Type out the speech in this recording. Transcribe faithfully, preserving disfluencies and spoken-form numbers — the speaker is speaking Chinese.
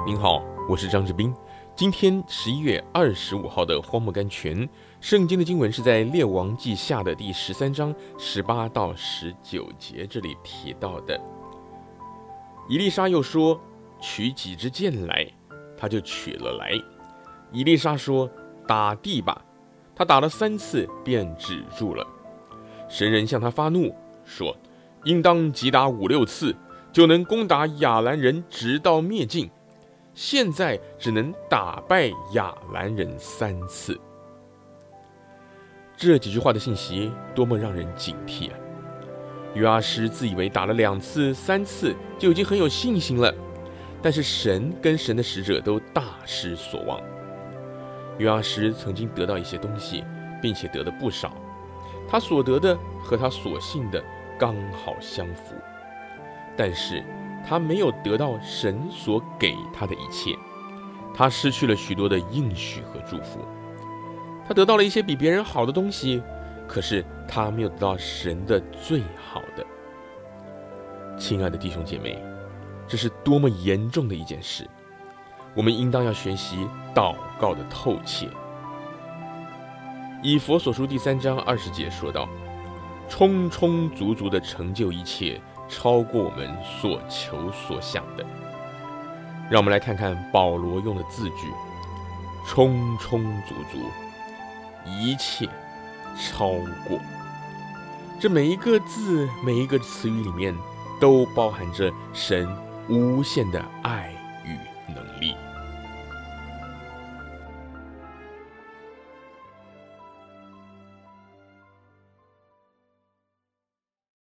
您好，我是张志斌。今天十一月二十五号的荒漠甘泉，圣经的经文是在列王记下的第十三章十八到十九节，这里提到的。以利沙又说：“取几支箭来。”他就取了来。以利沙说：“打地吧。”他打了三次，便止住了。神人向他发怒，说：“应当击打五六次，就能攻打亚兰人，直到灭尽。现在只能打败亚兰人三次。”这几句话的信息多么让人警惕啊！约阿施自以为打了两次、三次就已经很有信心了，但是神跟神的使者都大失所望。约阿施曾经得到一些东西，并且得的不少，他所得的和他所信的刚好相符，但是他没有得到神所给他的一切，他失去了许多的应许和祝福。他得到了一些比别人好的东西，可是他没有得到神的最好的。亲爱的弟兄姐妹，这是多么严重的一件事！我们应当要学习祷告的透切。以弗所书第三章二十节说道：“充充足足的成就一切，超过我们所求所想的。”让我们来看看保罗用的字句：充充足足，一切，超过。这每一个字，每一个词语里面，都包含着神无限的爱